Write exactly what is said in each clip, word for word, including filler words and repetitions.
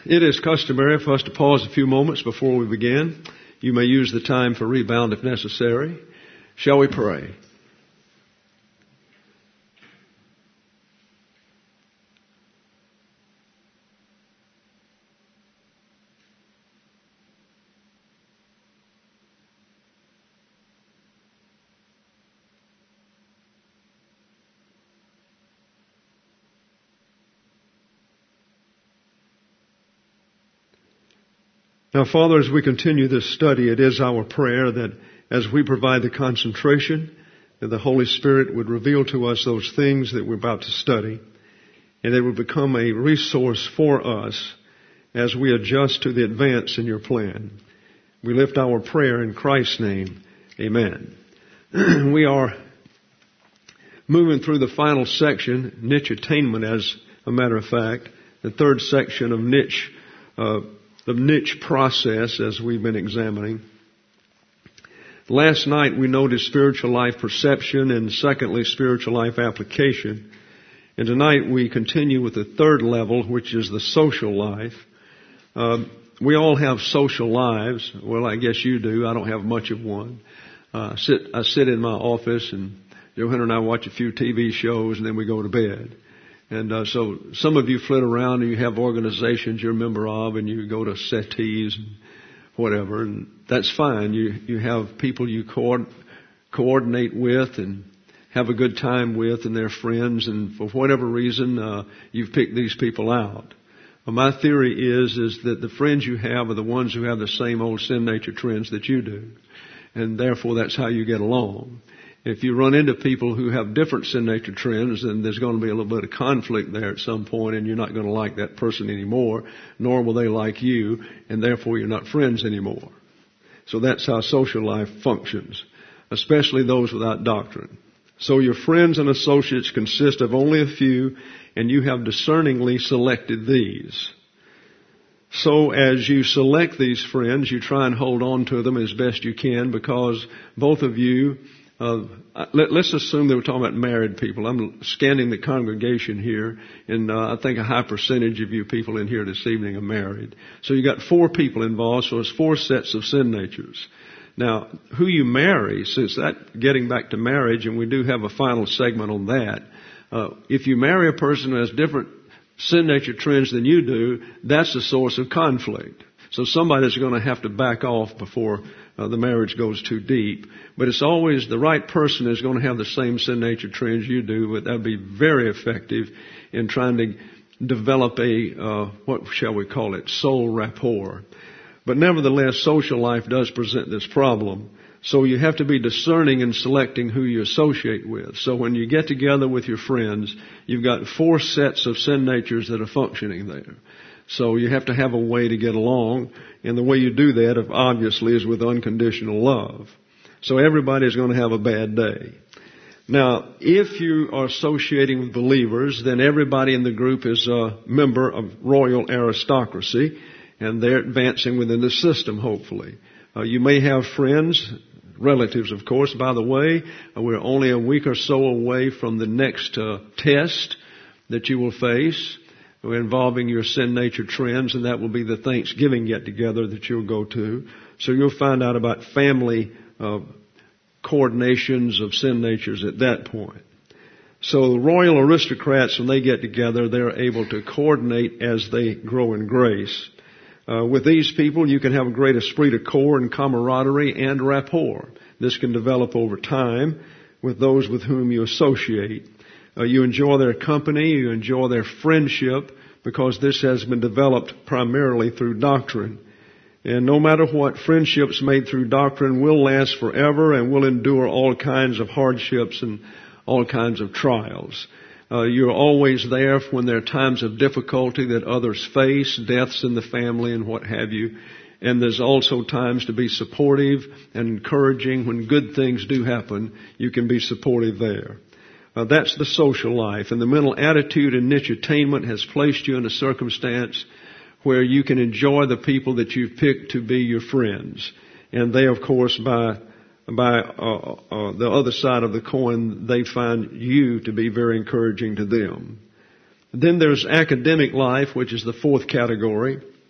It is customary for us to pause a few moments before we begin. You may use the time for rebound if necessary. Shall we pray? Now, Father, as we continue this study, it is our prayer that as we provide the concentration, that the Holy Spirit would reveal to us those things that we're about to study, and it would become a resource for us as we adjust to the advance in your plan. We lift our prayer in Christ's name. Amen. We are moving through the final section, niche attainment, as a matter of fact, the third section of niche uh the niche process as we've been examining. Last night we noted spiritual life perception and secondly spiritual life application. And tonight we continue with the third level, which is the social life. Uh, we all have social lives. Well, I guess you do. I don't have much of one. Uh, I sit, I sit in my office and Johanna and I watch a few T V shows and then we go to bed. And uh, so some of you flit around and you have organizations you're a member of and you go to settees and whatever, and that's fine. You you have people you co- coordinate with and have a good time with and they're friends, and for whatever reason uh, you've picked these people out. Well, my theory is is that the friends you have are the ones who have the same old sin nature trends that you do, and therefore that's how you get along. If you run into people who have different sin nature trends, then there's going to be a little bit of conflict there at some point, and you're not going to like that person anymore, nor will they like you, and therefore you're not friends anymore. So that's how social life functions, especially those without doctrine. So your friends and associates consist of only a few, and you have discerningly selected these. So as you select these friends, you try and hold on to them as best you can, because both of you Uh, let, let's assume that we're talking about married people. I'm scanning the congregation here, and uh, I think a high percentage of you people in here this evening are married. So you got four people involved, so it's four sets of sin natures. Now, who you marry, since that, getting back to marriage, and we do have a final segment on that, uh, if you marry a person who has different sin nature trends than you do, that's a source of conflict. So somebody's going to have to back off before uh, the marriage goes too deep. But it's always the right person is going to have the same sin nature trends you do, but that would be very effective in trying to develop a, uh, what shall we call it, soul rapport. But nevertheless, social life does present this problem. So you have to be discerning in selecting who you associate with. So when you get together with your friends, you've got four sets of sin natures that are functioning there. So you have to have a way to get along, and the way you do that, obviously, is with unconditional love. So everybody's going to have a bad day. Now, if you are associating with believers, then everybody in the group is a member of royal aristocracy, and they're advancing within the system, hopefully. Uh, you may have friends, relatives, of course. By the way, uh, we're only a week or so away from the next uh, test that you will face, involving your sin nature trends, and that will be the Thanksgiving get-together that you'll go to. So you'll find out about family uh, coordinations of sin natures at that point. So the royal aristocrats, when they get together, they're able to coordinate as they grow in grace. Uh, with these people, you can have a great esprit de corps and camaraderie and rapport. This can develop over time with those with whom you associate. Uh, you enjoy their company, you enjoy their friendship, because this has been developed primarily through doctrine. And no matter what, friendships made through doctrine will last forever and will endure all kinds of hardships and all kinds of trials. Uh, you're always there when there are times of difficulty that others face, deaths in the family and what have you. And there's also times to be supportive and encouraging. When good things do happen, you can be supportive there. Uh, that's the social life. And the mental attitude in niche attainment has placed you in a circumstance where you can enjoy the people that you've picked to be your friends. And they, of course, by by uh, uh, the other side of the coin, they find you to be very encouraging to them. Then there's academic life, which is the fourth category.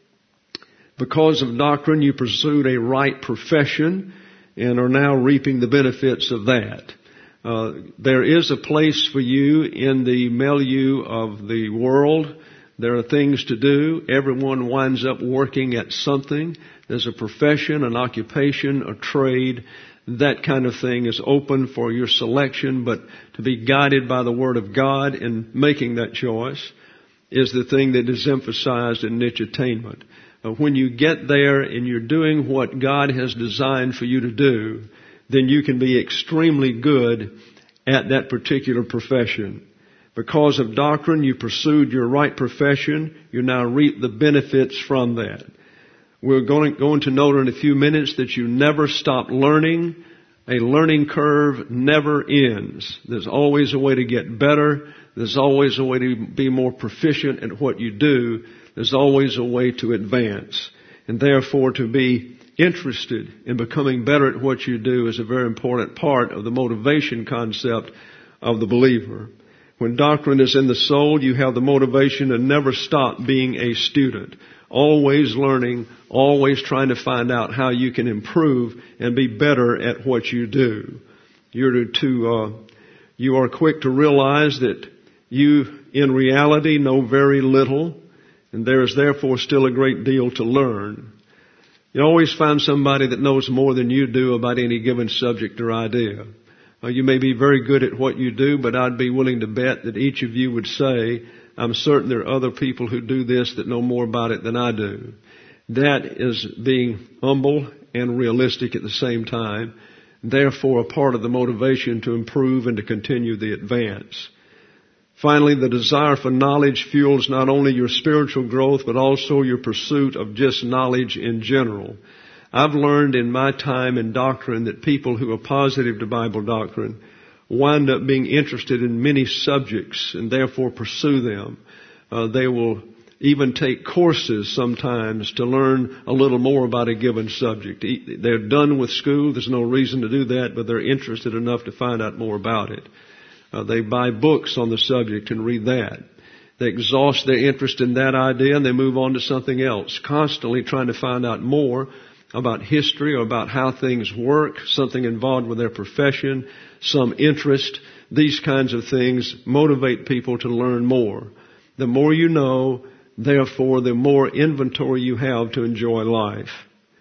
Because of doctrine, you pursued a right profession and are now reaping the benefits of that. Uh, there is a place for you in the milieu of the world. There are things to do. Everyone winds up working at something. There's a profession, an occupation, a trade. That kind of thing is open for your selection, but to be guided by the Word of God in making that choice is the thing that is emphasized in niche attainment. Uh, when you get there and you're doing what God has designed for you to do, then you can be extremely good at that particular profession. Because of doctrine, you pursued your right profession. You now reap the benefits from that. We're going, going to note in a few minutes that you never stop learning. A learning curve never ends. There's always a way to get better. There's always a way to be more proficient at what you do. There's always a way to advance. And therefore, to be interested in becoming better at what you do is a very important part of the motivation concept of the believer. When doctrine is in the soul, you have the motivation to never stop being a student. Always learning, always trying to find out how you can improve and be better at what you do. You're to, uh, you are quick to realize that you, in reality, know very little, and there is therefore still a great deal to learn. You always find somebody that knows more than you do about any given subject or idea. Uh, you may be very good at what you do, but I'd be willing to bet that each of you would say, I'm certain there are other people who do this that know more about it than I do. That is being humble and realistic at the same time, therefore a part of the motivation to improve and to continue the advance. Finally, the desire for knowledge fuels not only your spiritual growth, but also your pursuit of just knowledge in general. I've learned in my time in doctrine that people who are positive to Bible doctrine wind up being interested in many subjects and therefore pursue them. Uh, they will even take courses sometimes to learn a little more about a given subject. They're done with school. There's no reason to do that, but they're interested enough to find out more about it. Uh, they buy books on the subject and read that. They exhaust their interest in that idea and they move on to something else, constantly trying to find out more about history or about how things work, something involved with their profession, some interest. These kinds of things motivate people to learn more. The more you know, therefore, the more inventory you have to enjoy life.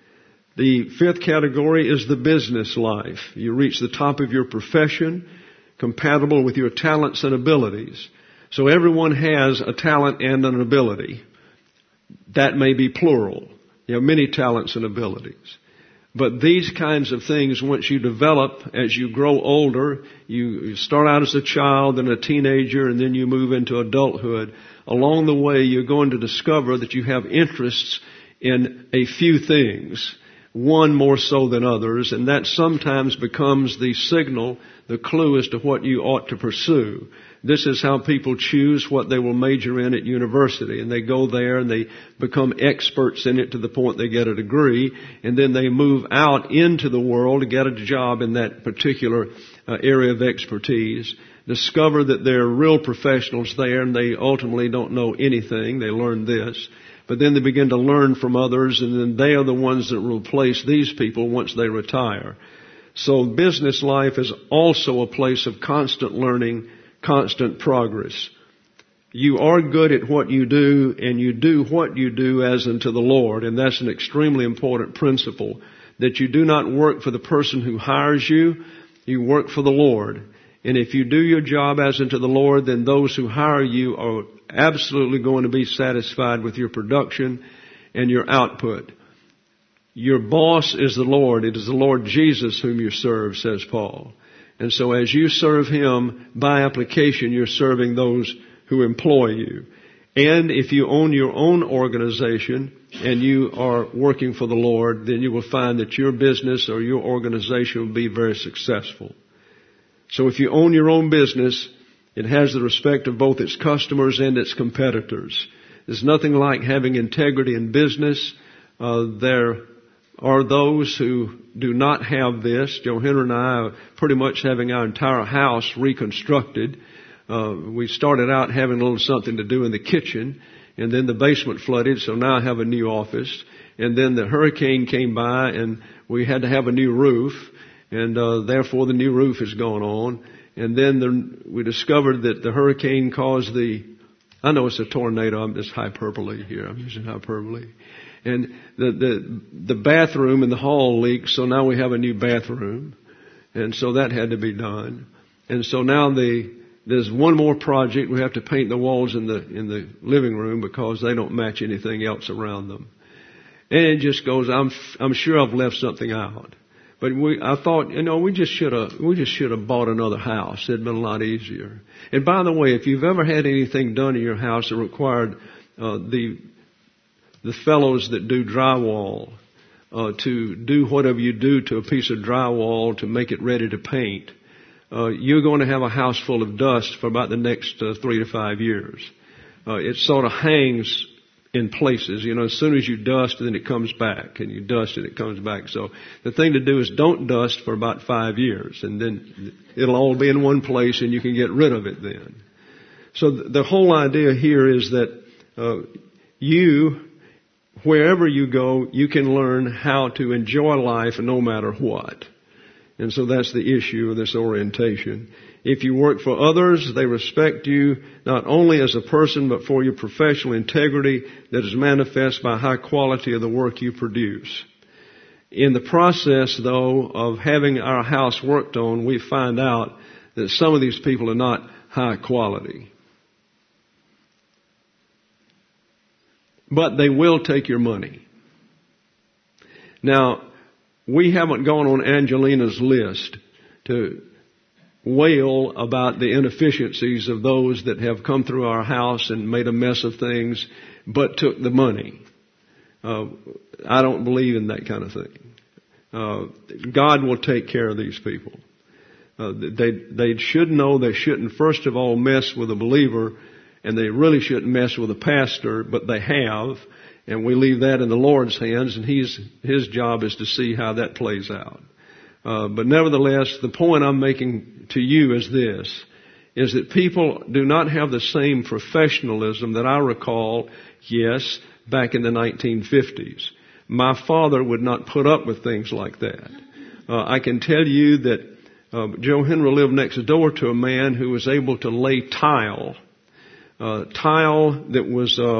The fifth category is the business life. You reach the top of your profession, compatible with your talents and abilities. So everyone has a talent and an ability. That may be plural. You have many talents and abilities. But these kinds of things, once you develop, as you grow older, you start out as a child and a teenager, and then you move into adulthood. Along the way, you're going to discover that you have interests in a few things, one more so than others, and that sometimes becomes the signal, the clue as to what you ought to pursue. This is how people choose what they will major in at university, and they go there and they become experts in it to the point they get a degree, and then they move out into the world to get a job in that particular uh, area of expertise, discover that there are real professionals there, and they ultimately don't know anything. They learn this. But then they begin to learn from others, and then they are the ones that will replace these people once they retire. So business life is also a place of constant learning, constant progress. You are good at what you do, and you do what you do as unto the Lord, and that's an extremely important principle, that you do not work for the person who hires you, you work for the Lord. And if you do your job as unto the Lord, then those who hire you are absolutely going to be satisfied with your production and your output. Your boss is the Lord. It is the Lord Jesus whom you serve, says Paul. And so as you serve Him, by application, you're serving those who employ you. And if you own your own organization and you are working for the Lord, then you will find that your business or your organization will be very successful. So if you own your own business, it has the respect of both its customers and its competitors. There's nothing like having integrity in business. Uh, there are those who do not have this. Joe Henry and I are pretty much having our entire house reconstructed. Uh, we started out having a little something to do in the kitchen, And then the basement flooded, so now I have a new office. And then the hurricane came by, and we had to have a new roof. And uh, therefore, the new roof has gone on. And then the, we discovered that the hurricane caused the, I know it's a tornado, I'm just hyperbole here, I'm using hyperbole. And the, the, the bathroom in the hall leaked, so now we have a new bathroom. And so that had to be done. And so now the, there's one more project. We have to paint the walls in the, in the living room because they don't match anything else around them. And it just goes, I'm, I'm sure I've left something out. But we, I thought, you know, we just should have, we just should have bought another house. It'd been a lot easier. And by the way, if you've ever had anything done in your house that required, uh, the, the fellows that do drywall, uh, to do whatever you do to a piece of drywall to make it ready to paint, uh, you're going to have a house full of dust for about the next uh, three to five years. Uh, it sort of hangs in places, you know, as soon as you dust, then it comes back, and you dust and it comes back. So the thing to do is don't dust for about five years, and then it'll all be in one place, and you can get rid of it then. So the whole idea here is that uh, you, wherever you go, you can learn how to enjoy life no matter what. And so that's the issue of this orientation. If you work for others, they respect you not only as a person, but for your professional integrity that is manifest by high quality of the work you produce. In the process, though, of having our house worked on, we find out that some of these people are not high quality. But they will take your money. Now, we haven't gone on Angelina's list to wail about the inefficiencies of those that have come through our house and made a mess of things, but took the money. Uh, I don't believe in that kind of thing. Uh, God will take care of these people. Uh, they, they should know they shouldn't, first of all, mess with a believer, and they really shouldn't mess with a pastor, but they have, and we leave that in the Lord's hands, and He's, His job is to see how that plays out. Uh, but nevertheless, the point I'm making to you is this, is that people do not have the same professionalism that I recall, yes, back in the nineteen fifties. My father would not put up with things like that. Uh, I can tell you that uh, Joe Henry lived next door to a man who was able to lay tile, uh, tile that was, uh,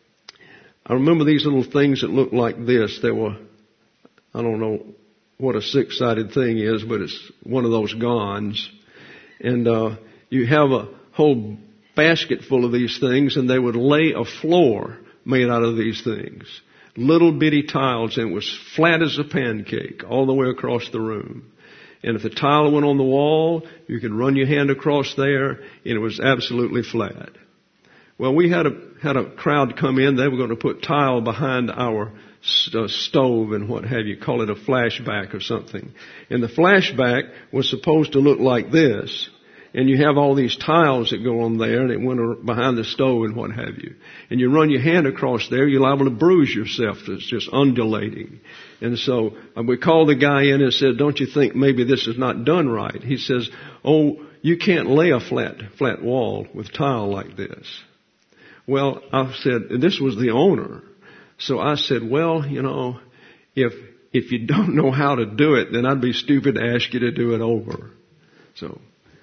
I remember these little things that looked like this. They were, I don't know what a six-sided thing is, but it's one of those gonds. And uh, you have a whole basket full of these things, and they would lay a floor made out of these things. Little bitty tiles, and it was flat as a pancake all the way across the room. And if the tile went on the wall, you could run your hand across there, and it was absolutely flat. Well, we had a had a crowd come in. They were going to put tile behind our st- stove and what have you. Call it a flashback or something. And the flashback was supposed to look like this. And you have all these tiles that go on there, and it went behind the stove and what have you. And you run your hand across there, you're liable to bruise yourself. It's just undulating. And so uh, we called the guy in and said, don't you think maybe this is not done right? He says, oh, you can't lay a flat, flat wall with tile like this. Well, I said, this was the owner. So I said, well, you know, if, if you don't know how to do it, then I'd be stupid to ask you to do it over. So,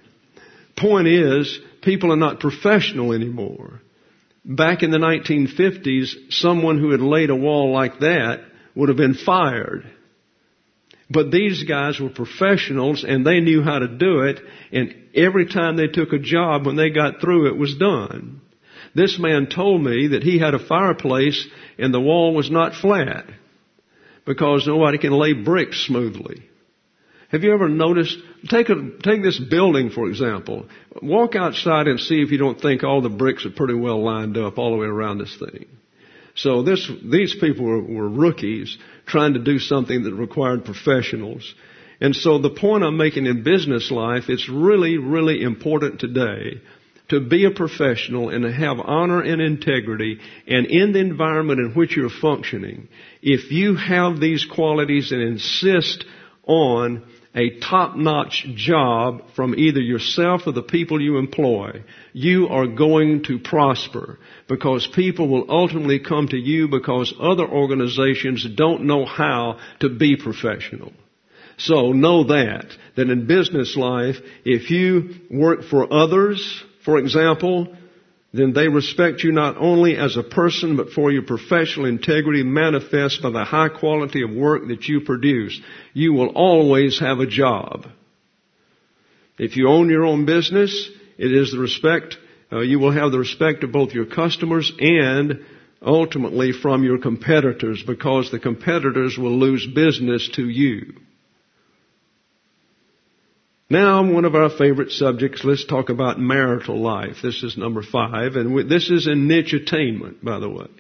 point is, people are not professional anymore. Back in the nineteen fifties, someone who had laid a wall like that would have been fired. But these guys were professionals, and they knew how to do it, and every time they took a job, when they got through, it was done. This man told me that he had a fireplace and the wall was not flat because nobody can lay bricks smoothly. Have you ever noticed, take a, take this building, for example. Walk outside and see if you don't think all the bricks are pretty well lined up all the way around this thing. So this, these people were, were rookies trying to do something that required professionals. And so the point I'm making in business life, it's really, really important today to be a professional and to have honor and integrity, and in the environment in which you're functioning, if you have these qualities and insist on a top-notch job from either yourself or the people you employ, you are going to prosper, because people will ultimately come to you because other organizations don't know how to be professional. So know that, that in business life, if you work for others, for example, then they respect you not only as a person, but for your professional integrity manifest by the high quality of work that you produce. You will always have a job. If you own your own business, it is the respect, uh, you will have the respect of both your customers and ultimately from your competitors, because the competitors will lose business to you. Now, one of our favorite subjects, let's talk about marital life. This is number five, and we, this is in niche attainment, by the way.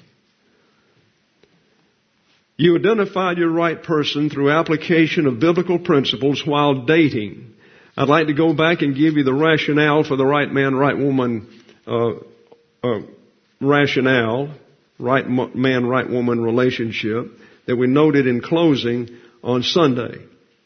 You identified your right person through application of biblical principles while dating. I'd like to go back and give you the rationale for the right man, right woman uh, uh, rationale, right man, right woman relationship that we noted in closing on Sunday.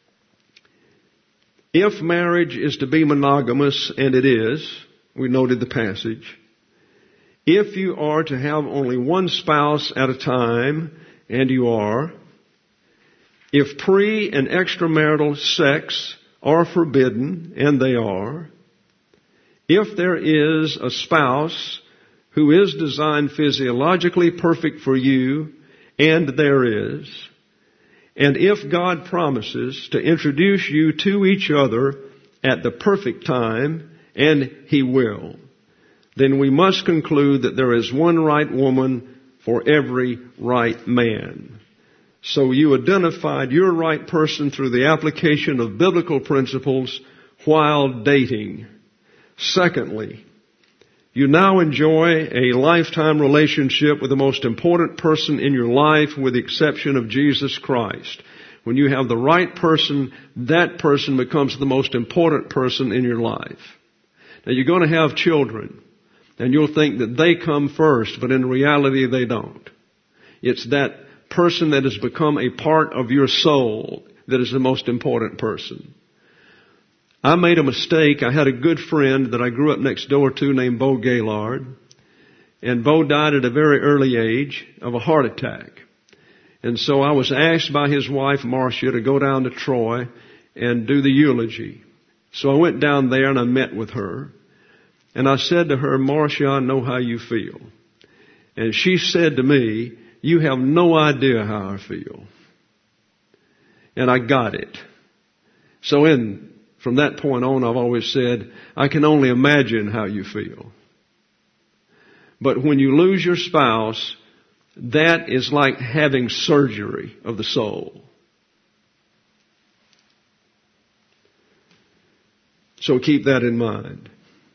If marriage is to be monogamous, and it is, we noted the passage, if you are to have only one spouse at a time, and you are, if pre- and extramarital sex are forbidden, and they are, if there is a spouse who is designed physiologically perfect for you, and there is, and if God promises to introduce you to each other at the perfect time, and He will, then we must conclude that there is one right woman for every right man. So you identified your right person through the application of biblical principles while dating. Secondly, you now enjoy a lifetime relationship with the most important person in your life, with the exception of Jesus Christ. When you have the right person, that person becomes the most important person in your life. Now, you're going to have children, and you'll think that they come first, but in reality they don't. It's that person that has become a part of your soul that is the most important person. I made a mistake. I had a good friend that I grew up next door to named Bo Gaylord. And Bo died at a very early age of a heart attack. And so I was asked by his wife, Marcia, to go down to Troy and do the eulogy. So I went down there and I met with her. And I said to her, Marcia, I know how you feel. And she said to me, you have no idea how I feel. And I got it. So in From that point on, I've always said, I can only imagine how you feel. But when you lose your spouse, that is like having surgery of the soul. So keep that in mind.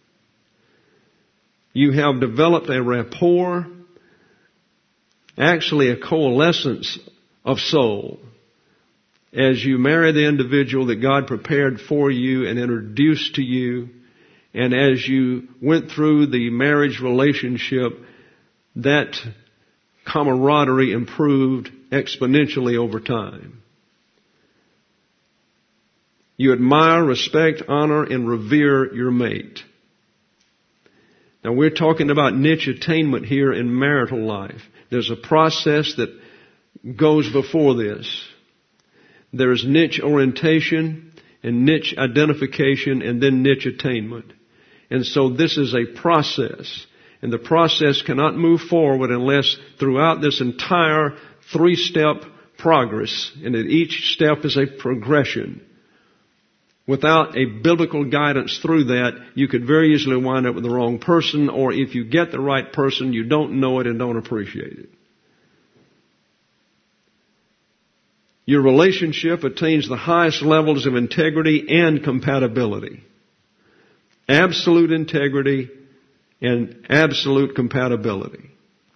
You have developed a rapport, actually a coalescence of soul, as you marry the individual that God prepared for you and introduced to you, and as you went through the marriage relationship, that camaraderie improved exponentially over time. You admire, respect, honor, and revere your mate. Now, we're talking about niche attainment here in marital life. There's a process that goes before this. There is niche orientation and niche identification and then niche attainment. And so this is a process. And the process cannot move forward unless throughout this entire three-step progress, and that each step is a progression. Without a biblical guidance through that, you could very easily wind up with the wrong person, or if you get the right person, you don't know it and don't appreciate it. Your relationship attains the highest levels of integrity and compatibility. Absolute integrity and absolute compatibility.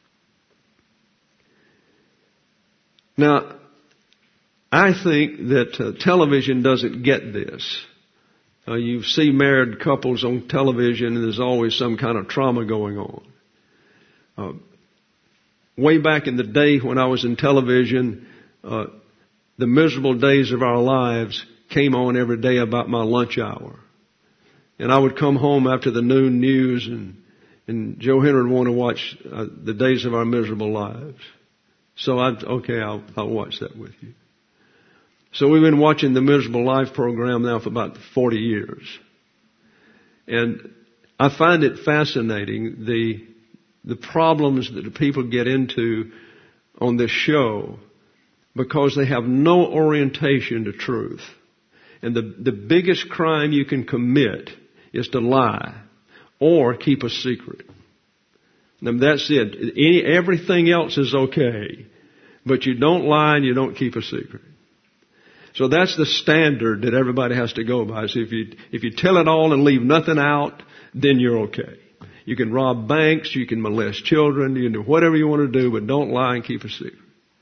Now, I think that uh, television doesn't get this. Uh, you see married couples on television and there's always some kind of trauma going on. Uh, way back in the day when I was in television, uh, the miserable days of our lives came on every day about my lunch hour. And I would come home after the noon news, and, and Joe Henry would want to watch uh, The Days of Our Miserable Lives. So I'd, okay, I'll, I'll watch that with you. So we've been watching the Miserable Life program now for about forty years. And I find it fascinating, the, the problems that the people get into on this show, because they have no orientation to truth. And the, the biggest crime you can commit is to lie or keep a secret. And that's it. Any, everything else is okay, but you don't lie and you don't keep a secret. So that's the standard that everybody has to go by. So if you, if you tell it all and leave nothing out, then you're okay. You can rob banks, you can molest children, you can do whatever you want to do, but don't lie and keep a secret.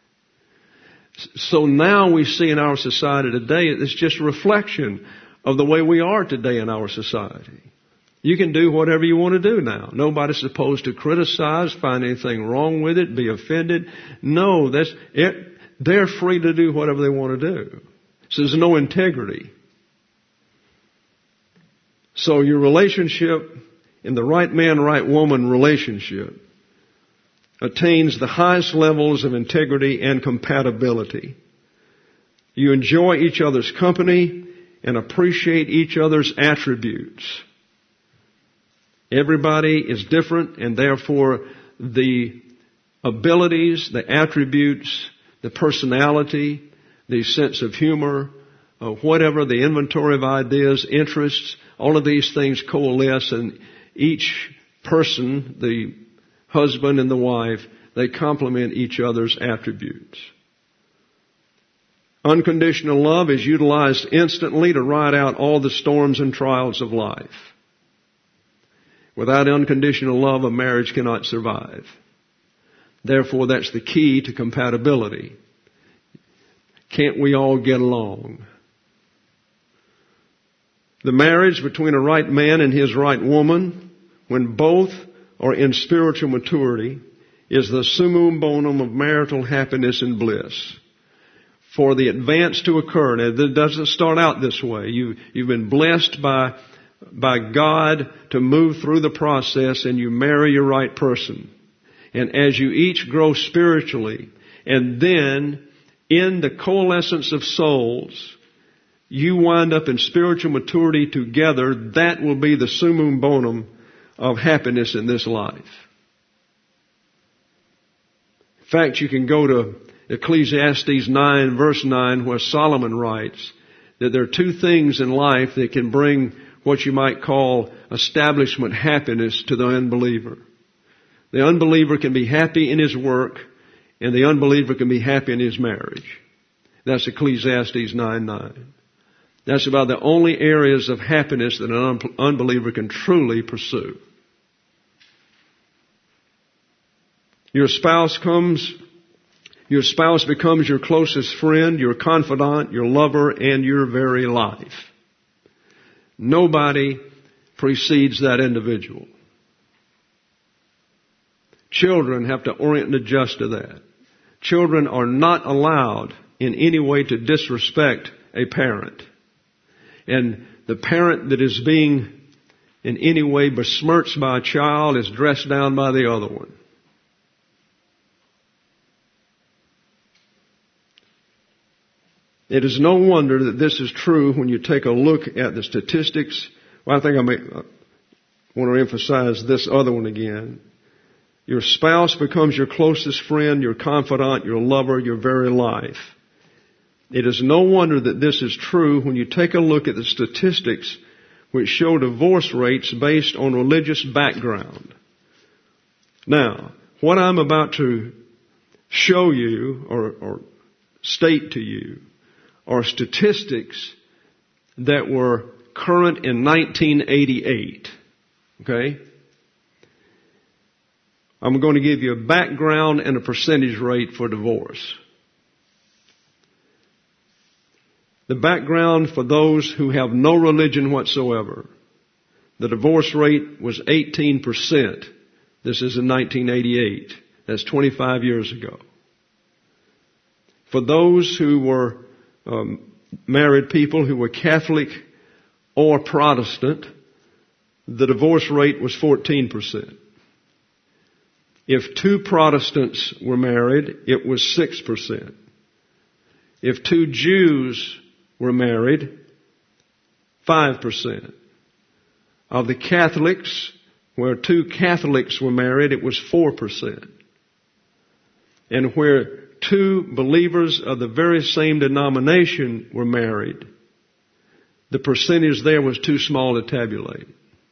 So now we see in our society today, it's just a reflection of the way we are today in our society. You can do whatever you want to do now. Nobody's supposed to criticize, find anything wrong with it, be offended. No, that's it. They're free to do whatever they want to do. So there's no integrity. So your relationship in the right man, right woman relationship attains the highest levels of integrity and compatibility. You enjoy each other's company and appreciate each other's attributes. Everybody is different, and therefore the abilities, the attributes, the personality, the sense of humor, uh, whatever, the inventory of ideas, interests, all of these things coalesce, and each person, the husband and the wife, they complement each other's attributes. Unconditional love is utilized instantly to ride out all the storms and trials of life. Without unconditional love, a marriage cannot survive. Therefore, that's the key to compatibility. Can't we all get along? The marriage between a right man and his right woman, when both are in spiritual maturity, is the summum bonum of marital happiness and bliss. For the advance to occur, now it doesn't start out this way. You, you've been blessed by, by God to move through the process, and you marry your right person. And as you each grow spiritually, and then in the coalescence of souls, you wind up in spiritual maturity together, that will be the summum bonum of happiness in this life. In fact, you can go to Ecclesiastes nine, verse nine, where Solomon writes that there are two things in life that can bring what you might call establishment happiness to the unbeliever. The unbeliever can be happy in his work, and the unbeliever can be happy in his marriage. That's Ecclesiastes nine nine. That's about the only areas of happiness that an unbeliever can truly pursue. Your spouse comes, your spouse becomes your closest friend, your confidant, your lover, and your very life. Nobody precedes that individual. Children have to orient and adjust to that. Children are not allowed in any way to disrespect a parent. And the parent that is being in any way besmirched by a child is dressed down by the other one. It is no wonder that this is true when you take a look at the statistics. Well, I think I may I want to emphasize this other one again. Your spouse becomes your closest friend, your confidant, your lover, your very life. It is no wonder that this is true when you take a look at the statistics which show divorce rates based on religious background. Now, what I'm about to show you or, or state to you are statistics that were current in nineteen eighty-eight. Okay? I'm going to give you a background and a percentage rate for divorce. The background for those who have no religion whatsoever. The divorce rate was eighteen percent. This is in nineteen eighty-eight. That's twenty-five years ago. For those who were um, married people who were Catholic or Protestant, the divorce rate was fourteen percent. If two Protestants were married, it was six percent. If two Jews were married, five percent. Of the Catholics, where two Catholics were married, it was four percent. And where two believers of the very same denomination were married, the percentage there was too small to tabulate.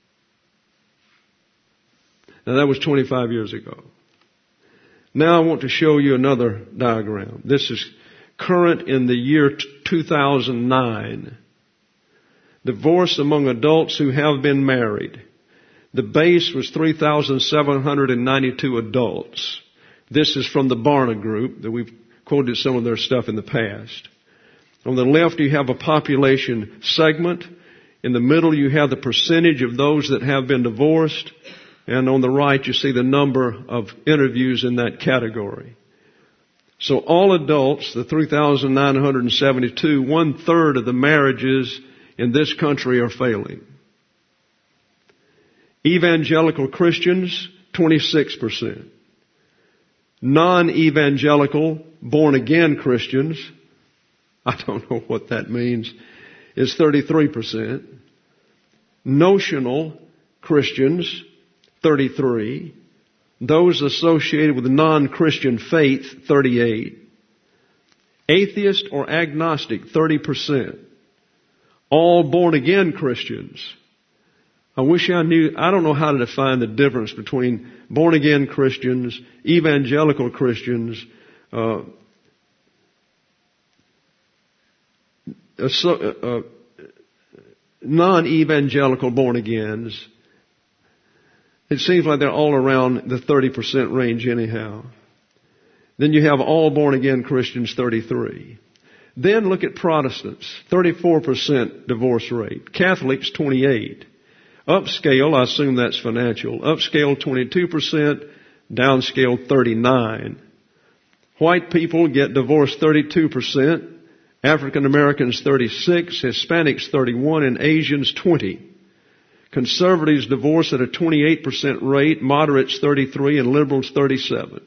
Now that was twenty-five years ago. Now I want to show you another diagram. This is current in the year two thousand nine. Divorce among adults who have been married. The base was three thousand seven hundred ninety-two adults. This is from the Barna Group, that we've quoted some of their stuff in the past. On the left you have a population segment. In the middle you have the percentage of those that have been divorced. And on the right you see the number of interviews in that category. So all adults, the three thousand nine hundred seventy-two, one third of the marriages in this country are failing. Evangelical Christians, twenty-six percent. Non-evangelical, born-again Christians, I don't know what that means, is thirty-three percent. Notional Christians, thirty-three. Those associated with non-Christian faith, thirty-eight. Atheist or agnostic, thirty percent. All born-again Christians. I wish I knew, I don't know how to define the difference between born-again Christians, evangelical Christians, uh, uh, uh, non-evangelical born-agains. It seems like they're all around the thirty percent range anyhow. Then you have all born-again Christians, thirty-three. Then look at Protestants, thirty-four percent divorce rate. Catholics, twenty-eight. Upscale, I assume that's financial. Upscale, twenty-two percent. Downscale, thirty-nine. White people get divorced, thirty-two percent. African Americans, thirty-six. Hispanics, thirty-one. And Asians, twenty. Conservatives divorce at a twenty-eight percent rate. Moderates, thirty-three. And liberals, thirty-seven.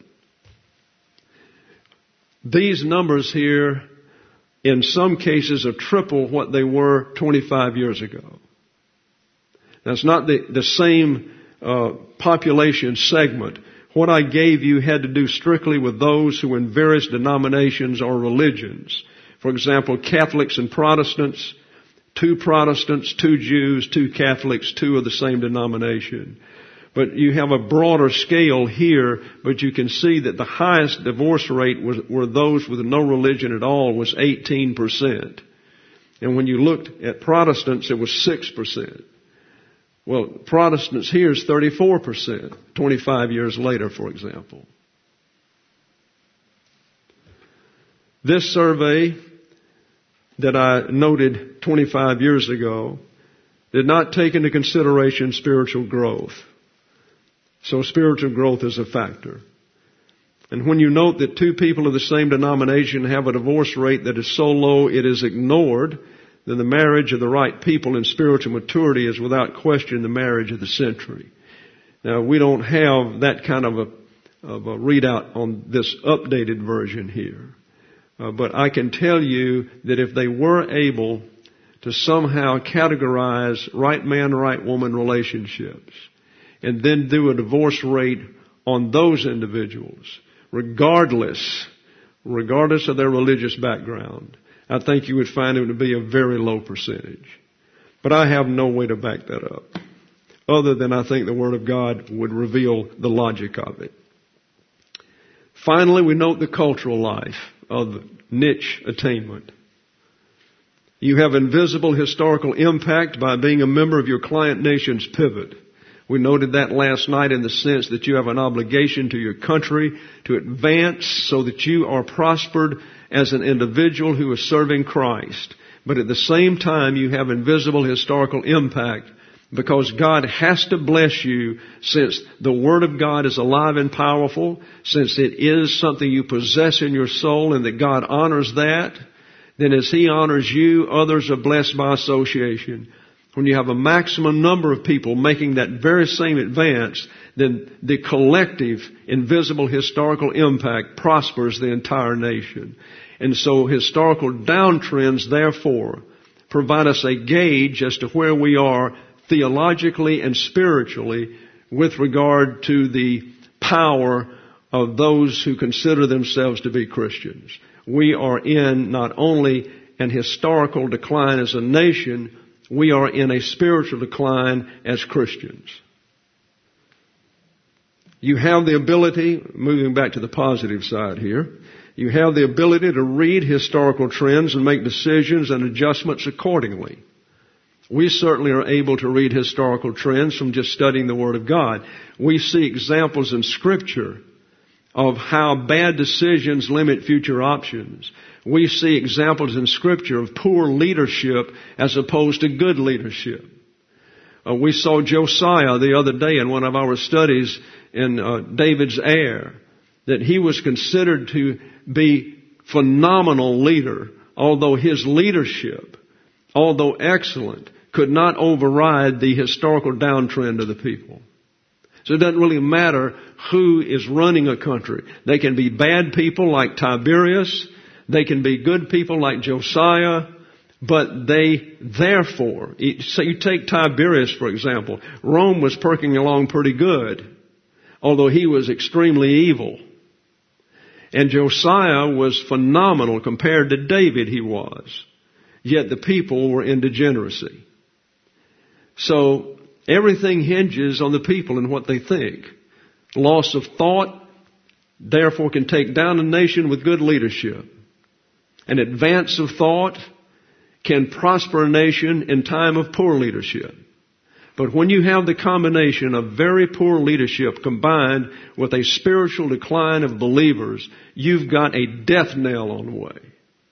These numbers here, in some cases, are triple what they were twenty-five years ago. Now, it's not the, the same uh, population segment. What I gave you had to do strictly with those who were in various denominations or religions. For example, Catholics and Protestants, two Protestants, two Jews, two Catholics, two of the same denomination. But you have a broader scale here, but you can see that the highest divorce rate was, were those with no religion at all, was eighteen percent. And when you looked at Protestants, it was six percent. Well, Protestants here is thirty-four percent, twenty-five years later, for example. This survey that I noted twenty-five years ago did not take into consideration spiritual growth. So spiritual growth is a factor. And when you note that two people of the same denomination have a divorce rate that is so low it is ignored, then the marriage of the right people in spiritual maturity is without question the marriage of the century. Now, we don't have that kind of a, of a readout on this updated version here. Uh, but I can tell you that if they were able to somehow categorize right man, right woman relationships and then do a divorce rate on those individuals, regardless, regardless of their religious background, I think you would find it to be a very low percentage. But I have no way to back that up, other than I think the Word of God would reveal the logic of it. Finally, we note the cultural life of niche attainment. You have invisible historical impact by being a member of your client nation's pivot. We noted that last night in the sense that you have an obligation to your country to advance so that you are prospered as an individual who is serving Christ. But at the same time, you have invisible historical impact because God has to bless you since the Word of God is alive and powerful, since it is something you possess in your soul and that God honors that. then as He honors you, others are blessed by association. When you have a maximum number of people making that very same advance, then the collective, invisible historical impact prospers the entire nation. And so historical downtrends, therefore, provide us a gauge as to where we are theologically and spiritually with regard to the power of those who consider themselves to be Christians. We are in not only an historical decline as a nation, we are in a spiritual decline as Christians. You have the ability, moving back to the positive side here, you have the ability to read historical trends and make decisions and adjustments accordingly. We certainly are able to read historical trends from just studying the Word of God. We see examples in Scripture of how bad decisions limit future options. We see examples in Scripture of poor leadership as opposed to good leadership. Uh, we saw Josiah the other day in one of our studies in uh, David's heir, that he was considered to be phenomenal leader, although his leadership, although excellent, could not override the historical downtrend of the people. So it doesn't really matter who is running a country. They can be bad people like Tiberius. They can be good people like Josiah. But they, therefore, so you take Tiberius, for example. Rome was perking along pretty good, although he was extremely evil. And Josiah was phenomenal compared to David he was. Yet the people were in degeneracy. So everything hinges on the people and what they think. Loss of thought, therefore, can take down a nation with good leadership. An advance of thought can prosper a nation in time of poor leadership. But when you have the combination of very poor leadership combined with a spiritual decline of believers, you've got a death knell on the way.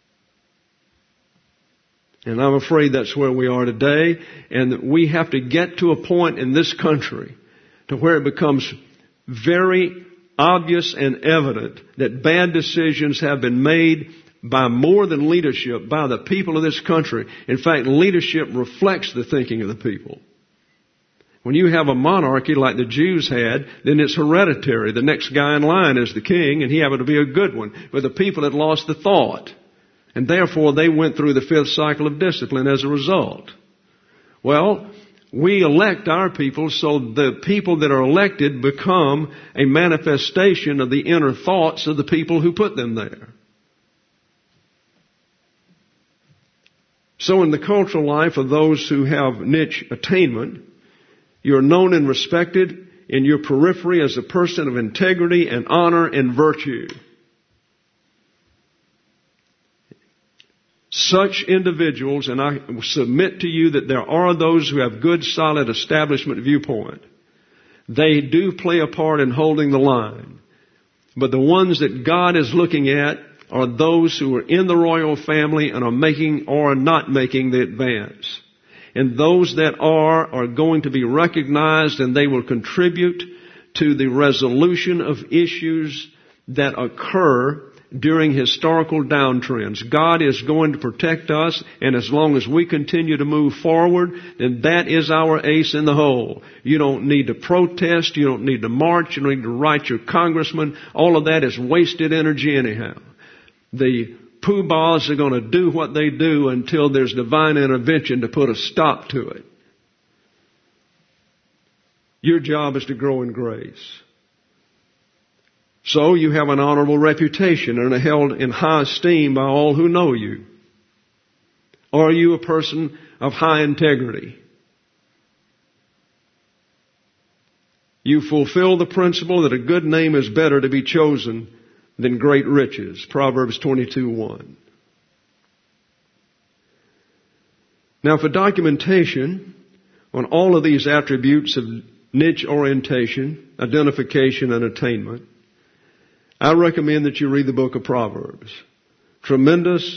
And I'm afraid that's where we are today, and that we have to get to a point in this country to where it becomes very obvious and evident that bad decisions have been made by more than leadership, by the people of this country. In fact, leadership reflects the thinking of the people. When you have a monarchy like the Jews had, then it's hereditary. The next guy in line is the king, and he happened to be a good one. But the people had lost the thought. And therefore, they went through the fifth cycle of discipline as a result. Well, we elect our people, so the people that are elected become a manifestation of the inner thoughts of the people who put them there. So in the cultural life of those who have niche attainment, you're known and respected in your periphery as a person of integrity and honor and virtue. Such individuals, and I submit to you that there are those who have good, solid establishment viewpoint. They do play a part in holding the line. But the ones that God is looking at are those who are in the royal family and are making or are not making the advance. And those that are, are going to be recognized, and they will contribute to the resolution of issues that occur during historical downtrends. God is going to protect us, and as long as we continue to move forward, then that is our ace in the hole. You don't need to protest, you don't need to march, you don't need to write your congressman. All of that is wasted energy anyhow. The poobahs are going to do what they do until there's divine intervention to put a stop to it. Your job is to grow in grace. So you have an honorable reputation and are held in high esteem by all who know you. Are you a person of high integrity? You fulfill the principle that a good name is better to be chosen than great riches. Proverbs twenty-two one. Now for documentation on all of these attributes of niche orientation, identification, and attainment, I recommend that you read the book of Proverbs. Tremendous,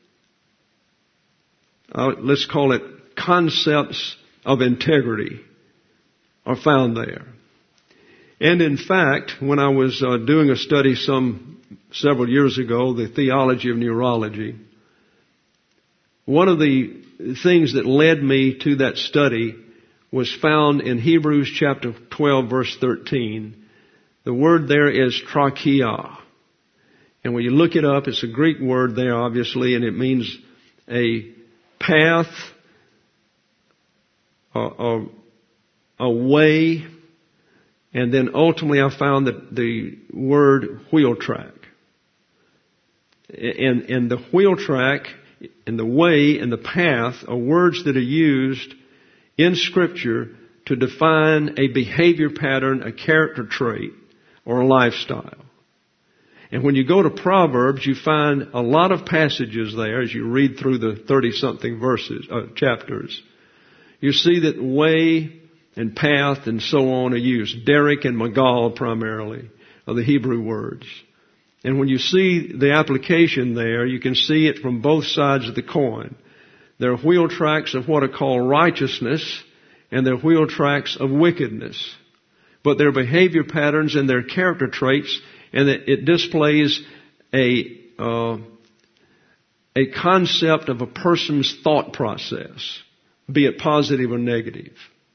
uh, let's call it concepts of integrity are found there. And in fact, when I was uh, doing a study some several years ago, the theology of neurology, one of the things that led me to that study was found in Hebrews chapter twelve, verse thirteen. The word there is trachea. And when you look it up, it's a Greek word there, obviously, and it means a path, a, a, a way, and then ultimately I found that the word wheel track. And, and the wheel track and the way and the path are words that are used in Scripture to define a behavior pattern, a character trait, or a lifestyle. And when you go to Proverbs, you find a lot of passages there as you read through the thirty-something verses, uh, chapters. You see that way and path and so on are used. Derek and Magal primarily are the Hebrew words. And when you see the application there, you can see it from both sides of the coin. There are wheel tracks of what are called righteousness, and there are wheel tracks of wickedness. But their behavior patterns and their character traits, and it displays a uh, a concept of a person's thought process, be it positive or negative.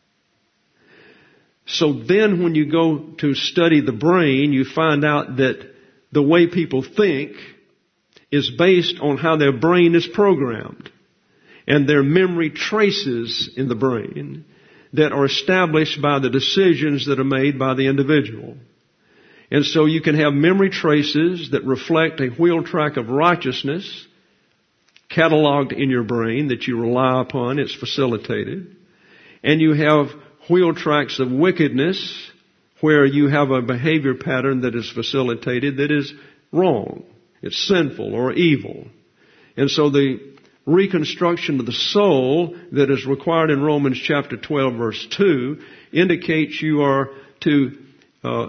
So then when you go to study the brain, you find out that the way people think is based on how their brain is programmed. And their memory traces in the brain that are established by the decisions that are made by the individual. And so you can have memory traces that reflect a wheel track of righteousness cataloged in your brain that you rely upon. It's facilitated. And you have wheel tracks of wickedness where you have a behavior pattern that is facilitated that is wrong. It's sinful or evil. And so the reconstruction of the soul that is required in Romans chapter twelve verse two indicates you are to uh,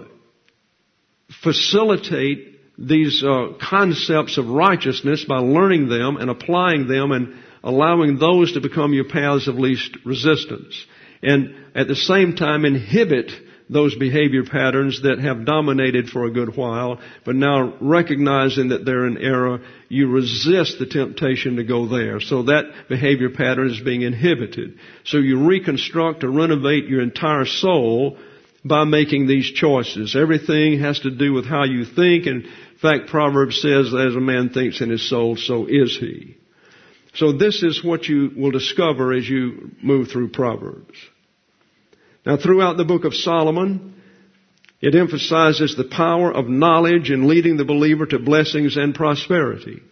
facilitate these uh, concepts of righteousness by learning them and applying them and allowing those to become your paths of least resistance. And at the same time inhibit those behavior patterns that have dominated for a good while, but now recognizing that they're in error, you resist the temptation to go there. So that behavior pattern is being inhibited. So you reconstruct or renovate your entire soul by making these choices. Everything has to do with how you think. And in fact, Proverbs says, as a man thinks in his soul, so is he. So this is what you will discover as you move through Proverbs. Now, throughout the book of Solomon, it emphasizes the power of knowledge in leading the believer to blessings and prosperity.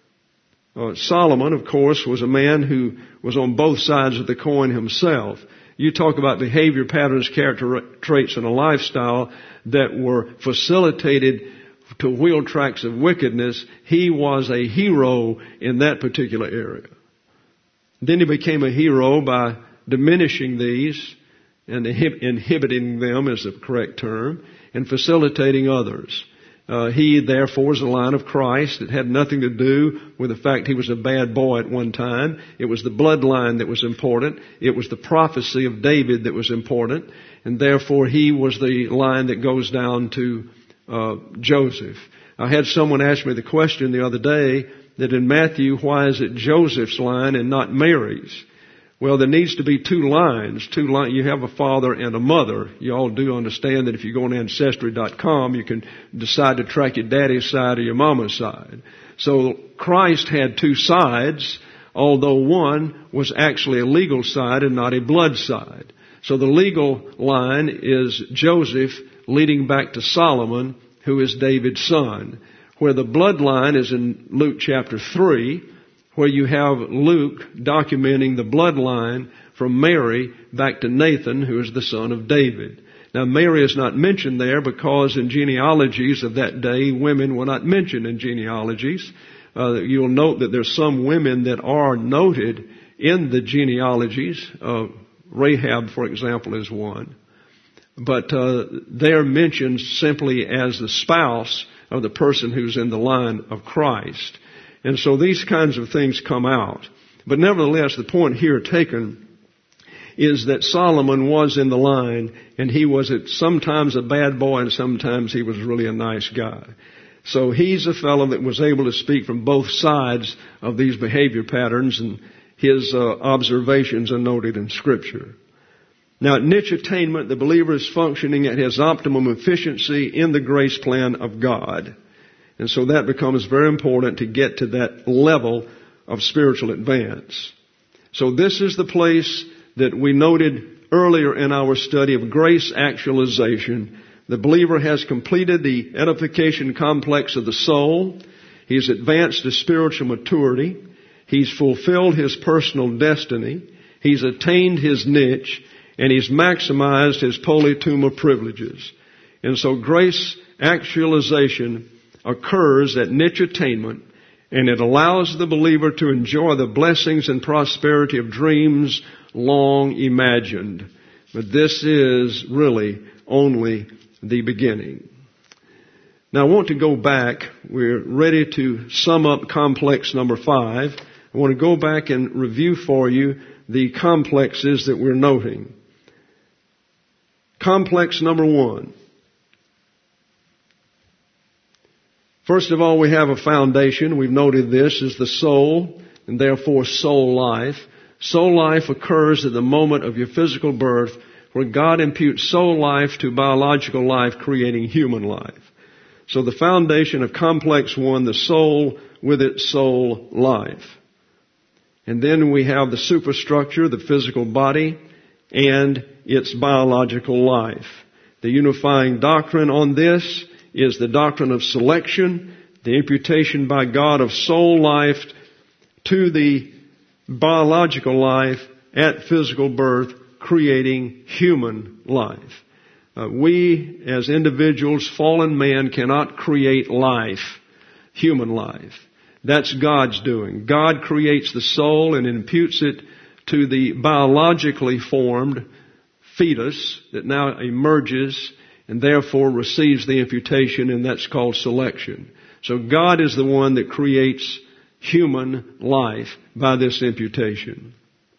Uh, Solomon, of course, was a man who was on both sides of the coin himself. You talk about behavior patterns, character traits, and a lifestyle that were facilitated to wheel tracks of wickedness. He was a hero in that particular area. Then he became a hero by diminishing these and inhibiting them is the correct term, and facilitating others. Uh, he, therefore, is a line of Christ. It had nothing to do with the fact he was a bad boy at one time. It was the bloodline that was important. It was the prophecy of David that was important. And therefore, he was the line that goes down to uh, Joseph. I had someone ask me the question the other day that in Matthew, why is it Joseph's line and not Mary's? Well, there needs to be two lines. Two line. You have a father and a mother. You all do understand that if you go on Ancestry dot com, you can decide to track your daddy's side or your mama's side. So Christ had two sides, although one was actually a legal side and not a blood side. So the legal line is Joseph leading back to Solomon, who is David's son. Where the bloodline is in Luke chapter three, where you have Luke documenting the bloodline from Mary back to Nathan, who is the son of David. Now, Mary is not mentioned there because in genealogies of that day, women were not mentioned in genealogies. Uh, you'll note that there's some women that are noted in the genealogies. Uh, Rahab, for example, is one. But uh, they're mentioned simply as the spouse of the person who's in the line of Christ. And so these kinds of things come out. But nevertheless, the point here taken is that Solomon was in the line, and he was at sometimes a bad boy and sometimes he was really a nice guy. So he's a fellow that was able to speak from both sides of these behavior patterns, and his uh, observations are noted in Scripture. Now, at niche attainment, the believer is functioning at his optimum efficiency in the grace plan of God. And so that becomes very important to get to that level of spiritual advance. So this is the place that we noted earlier in our study of grace actualization. The believer has completed the edification complex of the soul. He's advanced to spiritual maturity. He's fulfilled his personal destiny. He's attained his niche. And he's maximized his polytuma privileges. And so grace actualization occurs at niche attainment, and it allows the believer to enjoy the blessings and prosperity of dreams long imagined. But this is really only the beginning. Now I want to go back. We're ready to sum up complex number five. I want to go back and review for you the complexes that we're noting. Complex number one. First of all, we have a foundation. We've noted this is the soul, and therefore soul life. Soul life occurs at the moment of your physical birth, where God imputes soul life to biological life, creating human life. So the foundation of complex one, the soul with its soul life. And then we have the superstructure, the physical body, and its biological life. The unifying doctrine on this is the doctrine of selection, the imputation by God of soul life to the biological life at physical birth, creating human life. Uh, we, as individuals, fallen man, cannot create life, human life. That's God's doing. God creates the soul and imputes it to the biologically formed fetus that now emerges and therefore receives the imputation, and that's called selection. So God is the one that creates human life by this imputation.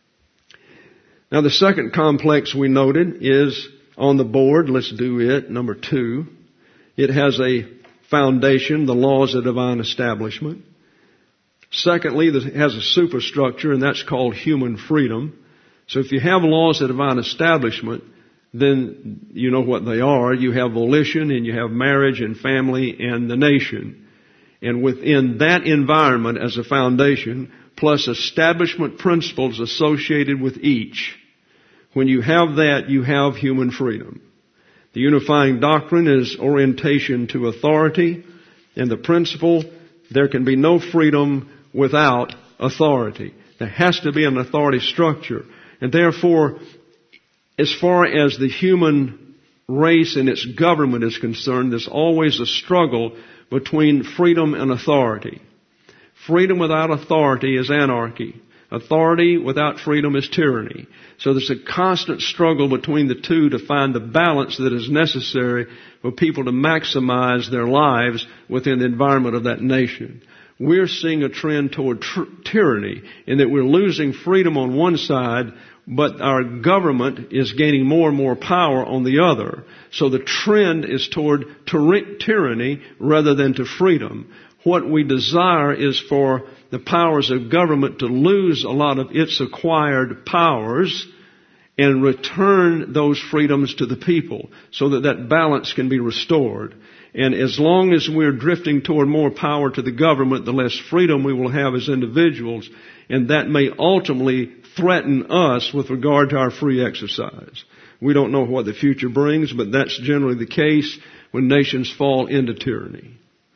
Now the second complex we noted is on the board. Let's do it. Number two. It has a foundation, the laws of divine establishment. Secondly, it has a superstructure, and that's called human freedom. So if you have laws of divine establishment, then you know what they are. You have volition, and you have marriage and family and the nation. And within that environment as a foundation, plus establishment principles associated with each, when you have that, you have human freedom. The unifying doctrine is orientation to authority, and the principle, there can be no freedom without authority. There has to be an authority structure. And therefore, as far as the human race and its government is concerned, there's always a struggle between freedom and authority. Freedom without authority is anarchy. Authority without freedom is tyranny. So there's a constant struggle between the two to find the balance that is necessary for people to maximize their lives within the environment of that nation. We're seeing a trend toward tr- tyranny in that we're losing freedom on one side, but our government is gaining more and more power on the other. So the trend is toward tyr- tyranny rather than to freedom. What we desire is for the powers of government to lose a lot of its acquired powers and return those freedoms to the people so that that balance can be restored. And as long as we're drifting toward more power to the government, the less freedom we will have as individuals, and that may ultimately threaten us with regard to our free exercise. We don't know what the future brings, but that's generally the case when nations fall into tyranny.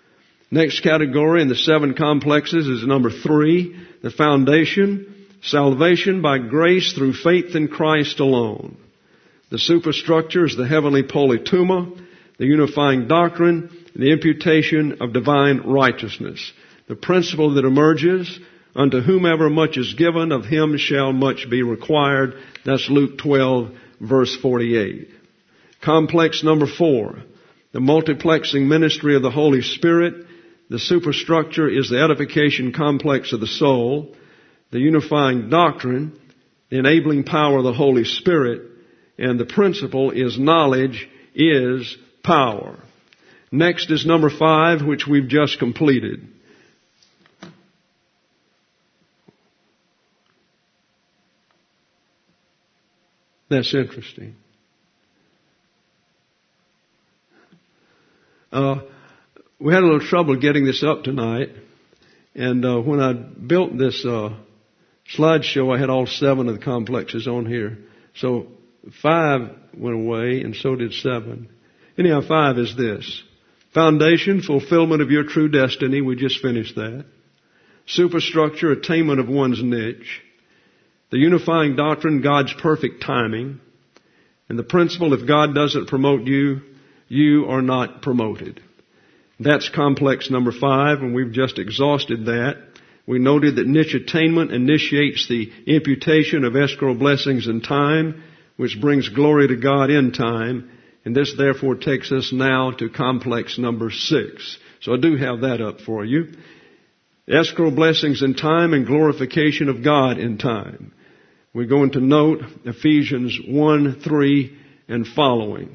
Next category in the seven complexes is number three, the foundation, salvation by grace through faith in Christ alone. The superstructure is the heavenly polytuma, the unifying doctrine, the imputation of divine righteousness. The principle that emerges, unto whomever much is given, of him shall much be required. That's Luke twelve, verse forty-eight. Complex number four, the multiplexing ministry of the Holy Spirit. The superstructure is the edification complex of the soul, the unifying doctrine, the enabling power of the Holy Spirit, and the principle is knowledge is power. Next is number five, which we've just completed. That's interesting. Uh, we had a little trouble getting this up tonight. And uh, when I built this uh, slideshow, I had all seven of the complexes on here. So five went away, and so did seven. Anyhow, five is this. Foundation, fulfillment of your true destiny. We just finished that. Superstructure, attainment of one's niche. The unifying doctrine, God's perfect timing. And the principle, if God doesn't promote you, you are not promoted. That's complex number five, and we've just exhausted that. We noted that niche attainment initiates the imputation of escrow blessings in time, which brings glory to God in time. And this therefore takes us now to complex number six. So I do have that up for you. Escrow blessings in time and glorification of God in time. We're going to note Ephesians one, three, and following.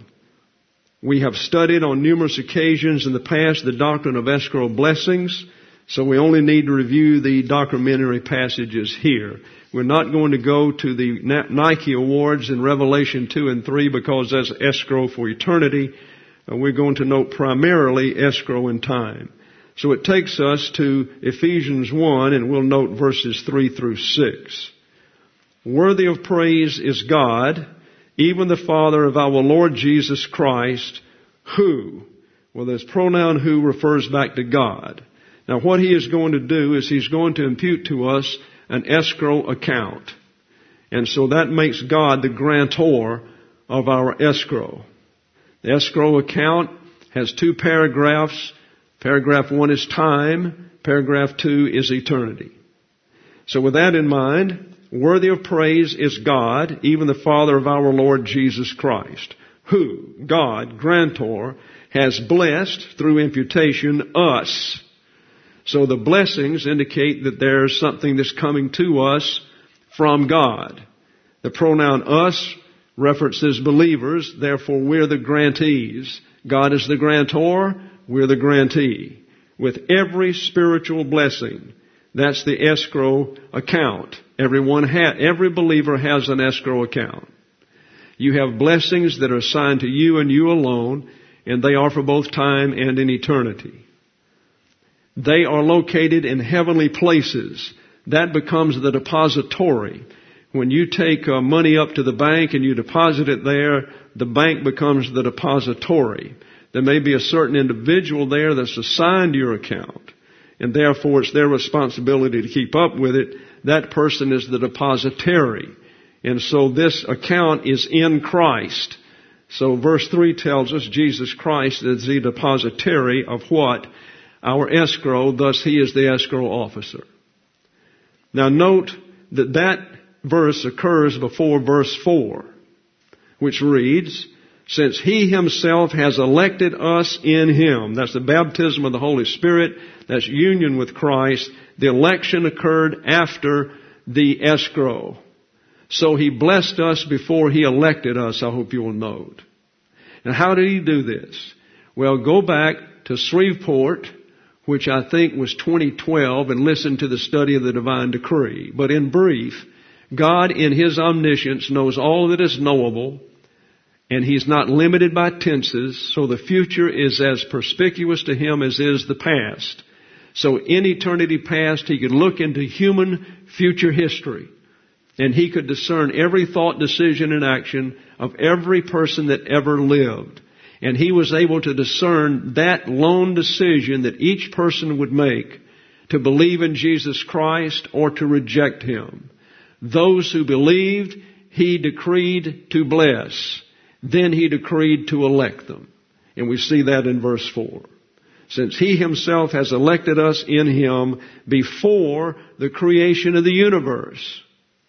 We have studied on numerous occasions in the past the doctrine of escrow blessings, so we only need to review the documentary passages here. We're not going to go to the Nike Awards in Revelation two and three because that's escrow for eternity. Uh, we're going to note primarily escrow in time. So it takes us to Ephesians one, and we'll note verses three through six. Worthy of praise is God, even the Father of our Lord Jesus Christ, who, well, this pronoun who refers back to God. Now, what he is going to do is he's going to impute to us an escrow account. And so that makes God the grantor of our escrow. The escrow account has two paragraphs. Paragraph one is time. Paragraph two is eternity. So with that in mind, worthy of praise is God, even the Father of our Lord Jesus Christ, who, God, grantor, has blessed through imputation us. So the blessings indicate that there's something that's coming to us from God. The pronoun us references believers, therefore we're the grantees. God is the grantor, we're the grantee. With every spiritual blessing, that's the escrow account. Everyone ha- every believer has an escrow account. You have blessings that are assigned to you and you alone, and they are for both time and in eternity. They are located in heavenly places. That becomes the depository. When you take uh, money up to the bank and you deposit it there, the bank becomes the depository. There may be a certain individual there that's assigned your account, and therefore it's their responsibility to keep up with it. That person is the depositary. And so this account is in Christ. So verse three tells us Jesus Christ is the depositary of what? Our escrow, thus he is the escrow officer. Now note that that verse occurs before verse four, which reads, since he himself has elected us in him. That's the baptism of the Holy Spirit. That's union with Christ. The election occurred after the escrow. So he blessed us before he elected us, I hope you will note. And how did he do this? Well, go back to Shreveport, which I think was twenty twelve, and listen to the study of the divine decree. But in brief, God in his omniscience knows all that is knowable, and he's not limited by tenses, so the future is as perspicuous to him as is the past. So in eternity past, he could look into human future history, and he could discern every thought, decision, and action of every person that ever lived. And he was able to discern that lone decision that each person would make to believe in Jesus Christ or to reject him. Those who believed, he decreed to bless. Then he decreed to elect them. And we see that in verse four. Since he himself has elected us in him before the creation of the universe,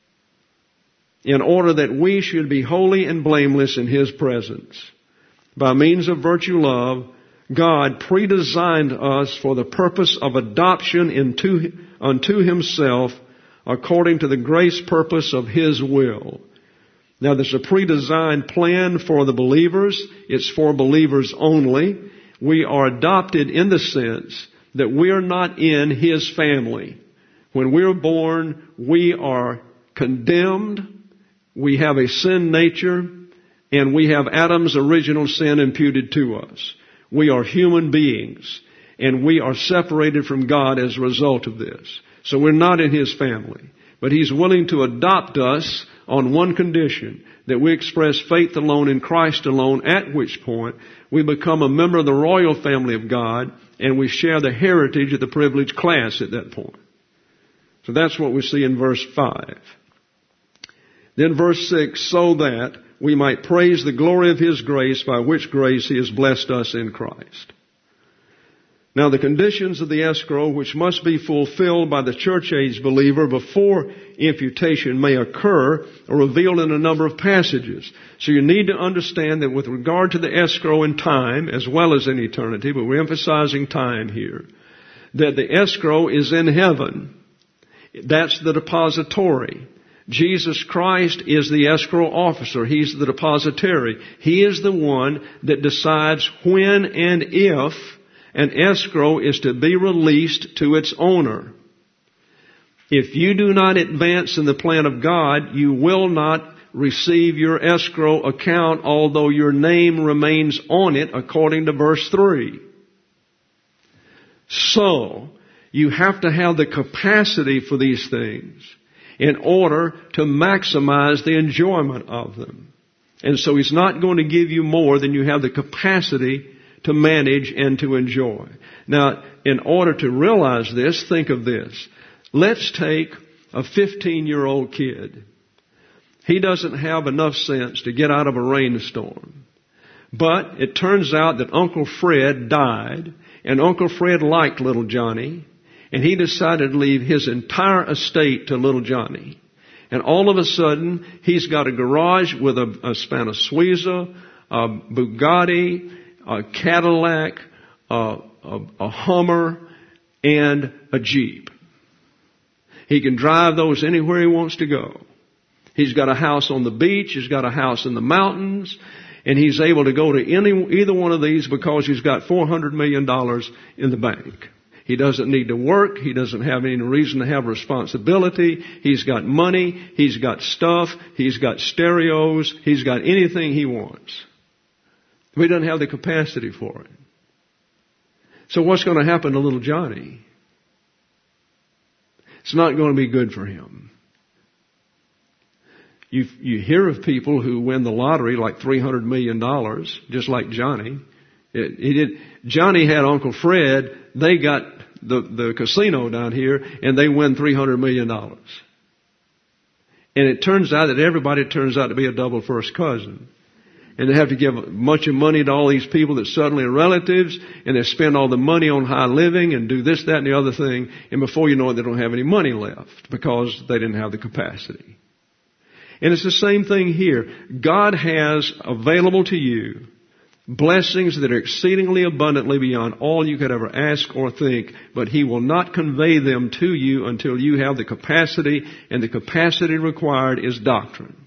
in order that we should be holy and blameless in his presence. By means of virtue love, God predesigned us for the purpose of adoption into, unto himself according to the grace purpose of his will. Now there's a predesigned plan for the believers. It's for believers only. We are adopted in the sense that we are not in His family. When we're born, we are condemned, we have a sin nature, and we have Adam's original sin imputed to us. We are human beings, and we are separated from God as a result of this. So we're not in His family. But He's willing to adopt us on one condition, that we express faith alone in Christ alone, at which point we become a member of the royal family of God, and we share the heritage of the privileged class at that point. So that's what we see in verse five. Then verse six, so that we might praise the glory of His grace, by which grace He has blessed us in Christ. Now the conditions of the escrow, which must be fulfilled by the church age believer before imputation may occur, are revealed in a number of passages. So you need to understand that with regard to the escrow in time, as well as in eternity, but we're emphasizing time here, that the escrow is in heaven. That's the depository. Jesus Christ is the escrow officer. He's the depositary. He is the one that decides when and if an escrow is to be released to its owner. If you do not advance in the plan of God, you will not receive your escrow account, although your name remains on it, according to verse three. So, you have to have the capacity for these things in order to maximize the enjoyment of them. And so He's not going to give you more than you have the capacity to manage and to enjoy. Now, in order to realize this, think of this. Let's take a fifteen-year-old kid. He doesn't have enough sense to get out of a rainstorm. But it turns out that Uncle Fred died, and Uncle Fred liked little Johnny, and he decided to leave his entire estate to little Johnny. And all of a sudden, he's got a garage with a, a Spanosuiza, a Bugatti, a Cadillac, a, a, a Hummer, and a Jeep. He can drive those anywhere he wants to go. He's got a house on the beach. He's got a house in the mountains. And he's able to go to any, either one of these because he's got four hundred million dollars in the bank. He doesn't need to work. He doesn't have any reason to have responsibility. He's got money. He's got stuff. He's got stereos. He's got anything he wants. We don't have the capacity for it. So what's going to happen to little Johnny? It's not going to be good for him. You, you hear of people who win the lottery like three hundred million dollars, just like Johnny. It, he did. Johnny had Uncle Fred. They got the, the casino down here, and they win three hundred million dollars. And it turns out that everybody turns out to be a double first cousin. And they have to give a bunch of money to all these people that suddenly are relatives, and they spend all the money on high living and do this, that, and the other thing, and before you know it, they don't have any money left because they didn't have the capacity. And it's the same thing here. God has available to you blessings that are exceedingly abundantly beyond all you could ever ask or think, but He will not convey them to you until you have the capacity, and the capacity required is doctrine.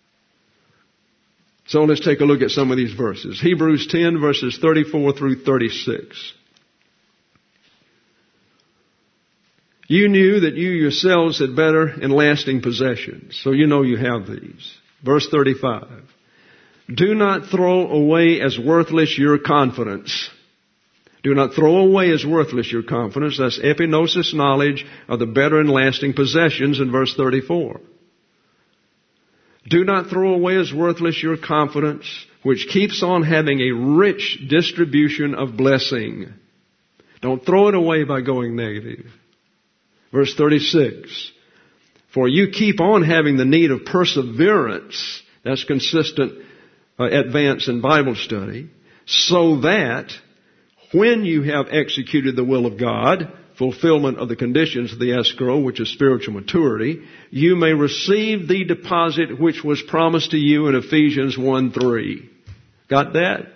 So let's take a look at some of these verses. Hebrews ten, verses thirty-four through thirty-six. You knew that you yourselves had better and lasting possessions, so you know you have these. Verse thirty-five. Do not throw away as worthless your confidence. Do not throw away as worthless your confidence. That's epignosis knowledge of the better and lasting possessions in verse thirty-four. Do not throw away as worthless your confidence, which keeps on having a rich distribution of blessing. Don't throw it away by going negative. Verse thirty-six. For you keep on having the need of perseverance. That's consistent uh, advance in Bible study. So that when you have executed the will of God, fulfillment of the conditions of the escrow, which is spiritual maturity, you may receive the deposit which was promised to you in Ephesians one three. Got that?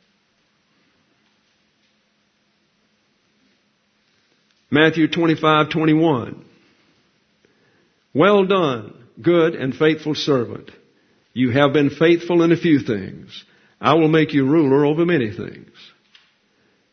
Matthew twenty-five twenty-one. Well done, good and faithful servant. You have been faithful in a few things. I will make you ruler over many things.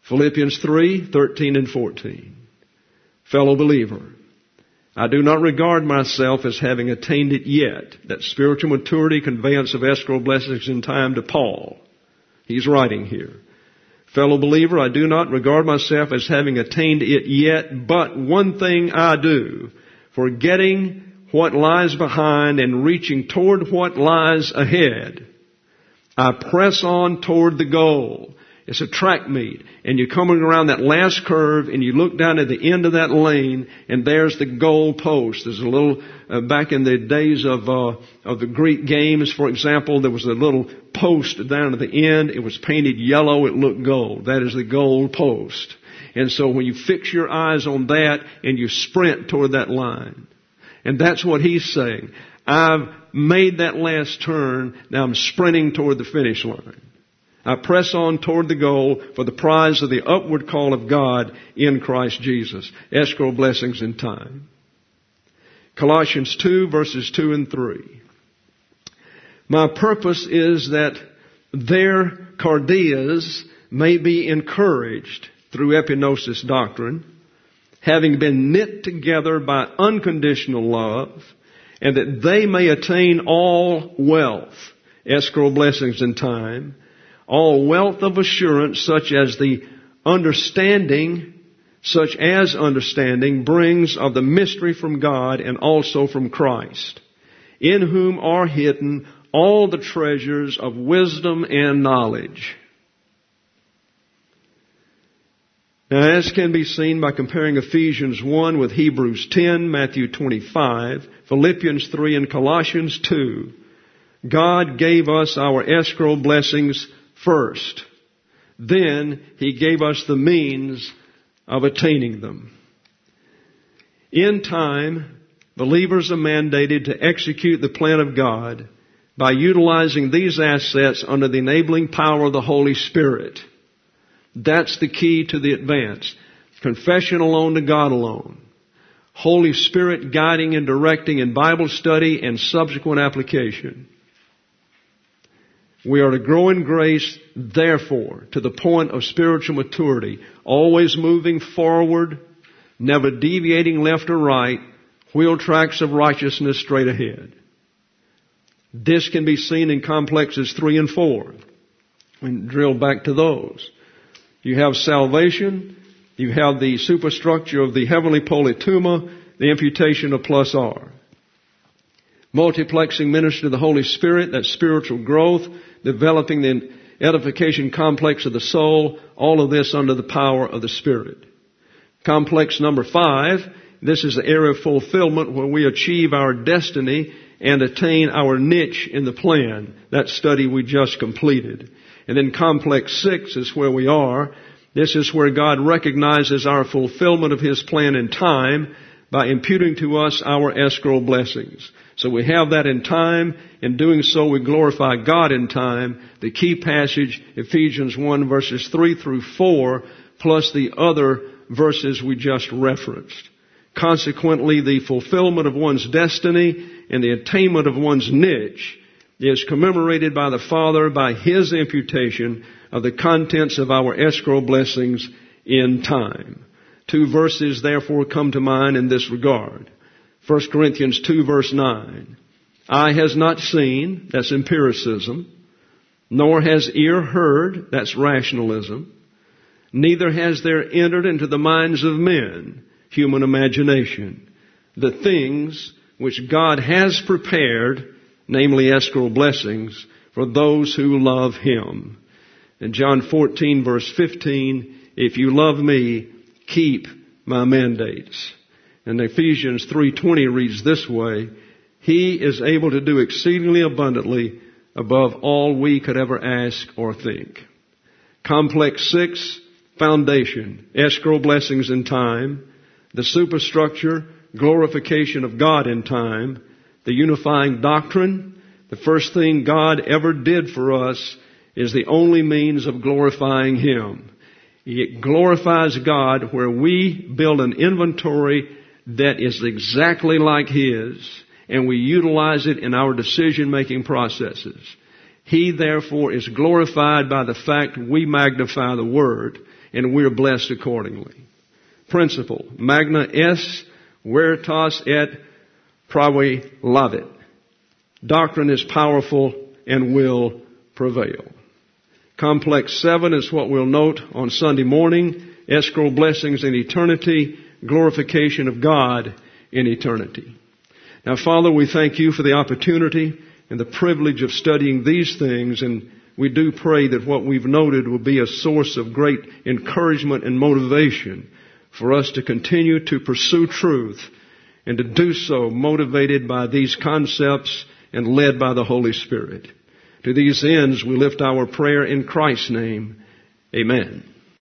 Philippians three, thirteen and fourteen. Fellow believer, I do not regard myself as having attained it yet. That spiritual maturity, conveyance of escrow blessings in time to Paul. He's writing here. Fellow believer, I do not regard myself as having attained it yet, but one thing I do, forgetting what lies behind and reaching toward what lies ahead, I press on toward the goal. It's a track meet, and you're coming around that last curve, and you look down at the end of that lane, and there's the goal post. There's a little, uh, back in the days of uh, of the Greek games, for example, there was a little post down at the end. It was painted yellow. It looked gold. That is the goal post. And so when you fix your eyes on that, and you sprint toward that line, and that's what he's saying. I've made that last turn. Now I'm sprinting toward the finish line. I press on toward the goal for the prize of the upward call of God in Christ Jesus. Escrow blessings in time. Colossians two, verses two and three. My purpose is that their cardias may be encouraged through epignosis doctrine, having been knit together by unconditional love, and that they may attain all wealth, escrow blessings in time, all wealth of assurance, such as the understanding, such as understanding brings of the mystery from God and also from Christ, in whom are hidden all the treasures of wisdom and knowledge. Now, as can be seen by comparing Ephesians one with Hebrews ten, Matthew twenty-five, Philippians three, and Colossians two, God gave us our escrow blessings first. Then He gave us the means of attaining them. In time, believers are mandated to execute the plan of God by utilizing these assets under the enabling power of the Holy Spirit. That's the key to the advance. Confession alone to God alone. Holy Spirit guiding and directing in Bible study and subsequent application. We are to grow in grace, therefore, to the point of spiritual maturity, always moving forward, never deviating left or right, wheel tracks of righteousness straight ahead. This can be seen in complexes three and four. And drill back to those. You have salvation, you have the superstructure of the heavenly polytuma, the imputation of plus R. Multiplexing ministry of the Holy Spirit, that spiritual growth, developing the edification complex of the soul, all of this under the power of the Spirit. Complex number five, this is the area of fulfillment where we achieve our destiny and attain our niche in the plan. That study we just completed. And then complex six is where we are. This is where God recognizes our fulfillment of His plan in time by imputing to us our escrow blessings. So we have that in time. In doing so, we glorify God in time. The key passage, Ephesians one, verses three through four, plus the other verses we just referenced. Consequently, the fulfillment of one's destiny and the attainment of one's niche is commemorated by the Father by His imputation of the contents of our escrow blessings in time. Two verses therefore come to mind in this regard. First Corinthians two, verse nine. Eye has not seen, that's empiricism, nor has ear heard, that's rationalism, neither has there entered into the minds of men, human imagination, the things which God has prepared, namely escrow blessings, for those who love Him. In John fourteen, verse fifteen, if you love me, keep my mandates. And Ephesians three twenty reads this way, He is able to do exceedingly abundantly above all we could ever ask or think. Complex six, foundation, escrow blessings in time, the superstructure, glorification of God in time, the unifying doctrine. The first thing God ever did for us is the only means of glorifying Him. It glorifies God where we build an inventory that is exactly like His, and we utilize it in our decision-making processes. He, therefore, is glorified by the fact we magnify the Word, and we're blessed accordingly. Principle, magna est veritas et praevalebit. Doctrine is powerful and will prevail. Complex seven is what we'll note on Sunday morning. Escrow blessings in eternity, glorification of God in eternity. Now, Father, we thank you for the opportunity and the privilege of studying these things, and we do pray that what we've noted will be a source of great encouragement and motivation for us to continue to pursue truth and to do so motivated by these concepts and led by the Holy Spirit. To these ends, we lift our prayer in Christ's name. Amen.